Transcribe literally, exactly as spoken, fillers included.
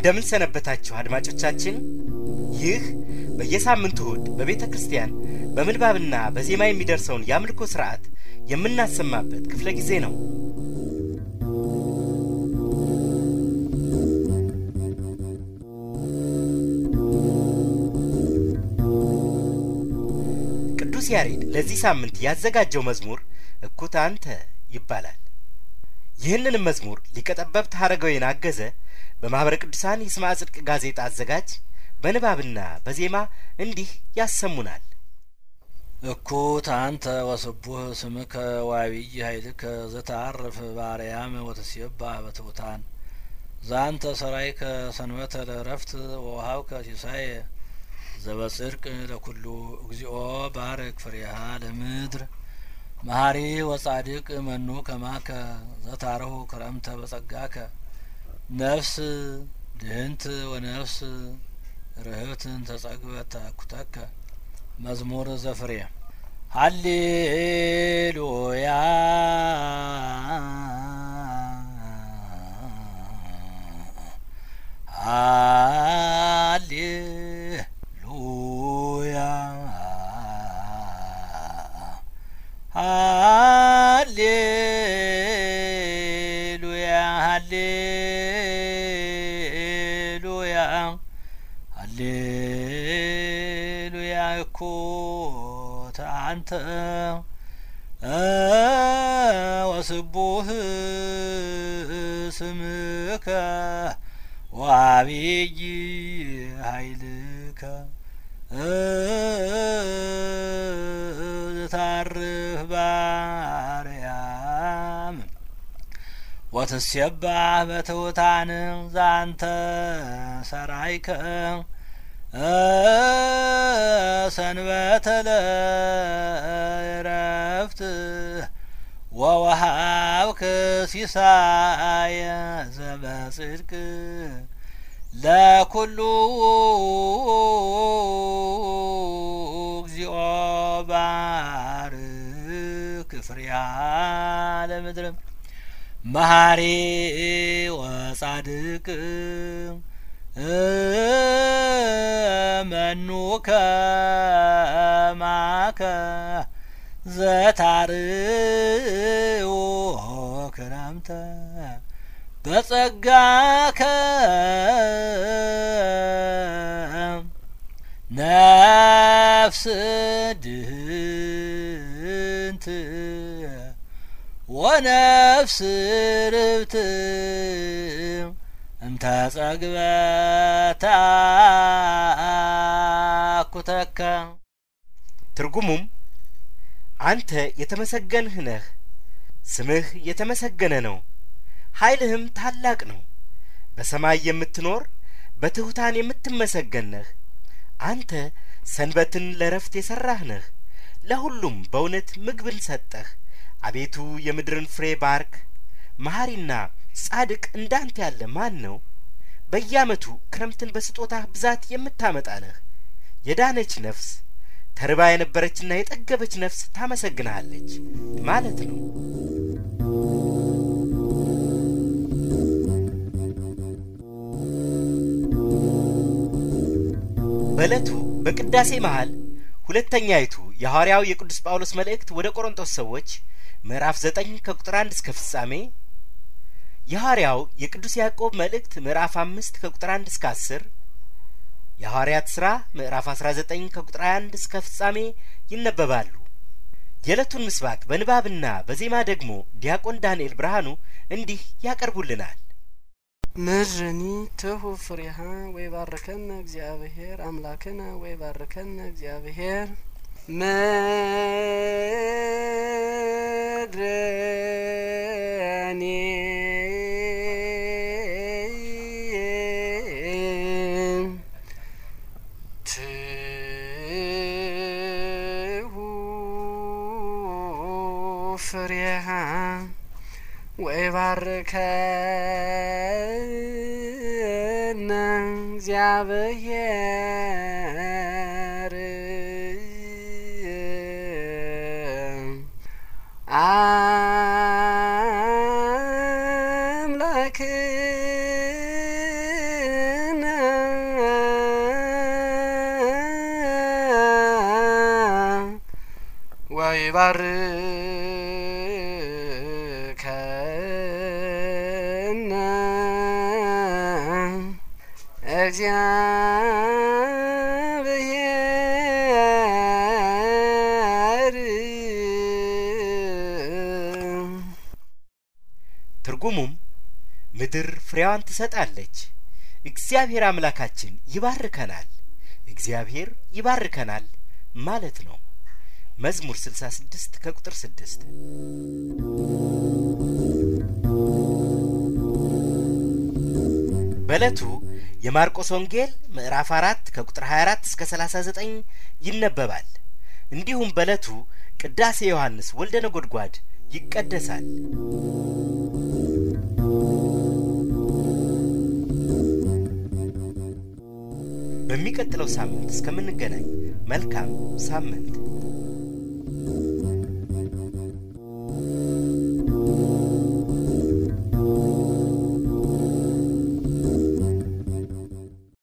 እንደምን ሰነበታችሁ አድማጮቻችን? ይህ በየሳምንቱ እሁድ በቤተክርስቲያን በምንባብና በዜማ የሚደርሰውን የአምልኮ ሥርዓት የምናሰማበት ክፍለ ጊዜ ነው። ቅዱስ ያሬድ ለዚህ ሳምንት ያዘጋጀው መዝሙር እኩት አንተ ይባላል። ይህንን መዝሙር ሊቀ ጠበብት ሐረገወይን አገዘ በማኅበረ ቅዱሳን ይስምዐ ጽድቅ ጋዜጣ አዘጋጅ በንባብና በዜማ እንዲህ ያሰሙናል። እኩት አንተ ወስቡህ ስምከ ወዐቢይ ኃይልከ ዘተዓርፍ በአርያም ወትሴብሕ በትሑታን ዛንተ ሰራይከ ሰንበተ ለዕረፍት ወወሀብከ ሲሳየ ዘበጽድቅ ለኩሉ እግዚኦ ባርክ ፍሬሃ ለምድር መሐሪ ወጻድቅ መኑ ከማከ ዘታረሁ ክረምተ በጸጋከ ነፍስ ድህንት ወነፍስ ርህብትን ተጸግበት ተኩተከ መዝሙር ዘፍሬ ሃሌሉያ ሃሌሉያ ሃሌሉያ ሃሌሉያ ሃሌሉያ እኩት አንተ ወስቡህ ስምከ ወዐቢይ ኃይልከ ዘተዓርፍ በአርያም ወትሴብሕ በትሑታን ዛንተ ሰራይከ ሰንበተ ለዕረፍት ወወሀብከ ሲሳየ ዘበጽድቅ ለኩሉ እግዚኦ ባርክ ፍሬሃ ለምድር መሐሪ ወጻድቅ መኑ ከማከ ዘታርኡ ክረምተ በጸጋከ ነፍስ ድህንት ወነፍስ ርህብት እንተ ጸግበት ተኩተከ። ትርጉሙም አንተ የተመሰገንህ ነህ፣ ስምህ የተመሰገነ ነው፣ ኃይልህም ታላቅ ነው። በሰማይ የምትኖር በትሑታን የምትመሰገን ነህ። አንተ ሰንበትን ለረፍት የሠራህ ነህ፣ ለሁሉም በእውነት ምግብን ሰጠህ። አቤቱ የምድርን ፍሬ ባርክ። መሐሪና ጻድቅ እንዳንተ ያለ ማን ነው? በየዓመቱ ክረምትን በስጦታህ ብዛት የምታመጣ ነህ። የዳነች ነፍስ ተርባ የነበረችና የጠገበች ነፍስ ታመሰግንሃለች ማለት ነው። በዕለቱ በቅዳሴ መሃል ሁለተኛይቱ የሐዋርያው የቅዱስ ጳውሎስ መልእክት ወደ ቆሮንቶስ ሰዎች ምዕራፍ ዘጠኝ ከቁጥር አንድ እስከ ፍጻሜ፣ የሐዋርያው የቅዱስ ያዕቆብ መልእክት ምዕራፍ አምስት ከቁጥር አንድ እስከ አስር፣ የሐዋርያት ሥራ ምዕራፍ አስራ ዘጠኝ ከቁጥር ሃያ አንድ እስከ ፍጻሜ ይነበባሉ። የዕለቱን ምስባክ በንባብና በዜማ ደግሞ ዲያቆን ዳንኤል ብርሃኑ እንዲህ ያቀርቡልናል። ምድርኒ ትሁብ ፍሬሃ ወይባርከነ እግዚአብሔር አምላክነ ወይባርከነ እግዚአብሔር ምድርኒ ትሁብ ፍሬሃ ወይባርከነ እግዚአብሔር አምላክነ ወይባርከነ እግዚአብሔር ትርጉሙም ምድር ፍሬዋን ትሰጣለች፣ እግዚአብሔር አምላካችን ይባርከናል፣ እግዚአብሔር ይባርከናል ማለት ነው። መዝሙር ስልሳ ስድስት ከቁጥር ስድስት። በለቱ የማርቆስ ወንጌል ምዕራፍ አራት ከቁጥር ሀያ አራት እስከ ሰላሳ ዘጠኝ ይነበባል። እንዲሁም በለቱ ቅዳሴ ዮሐንስ ወልደ ነጎድጓድ ይቀደሳል። በሚቀጥለው ሳምንት እስከምንገናኝ መልካም ሳምንት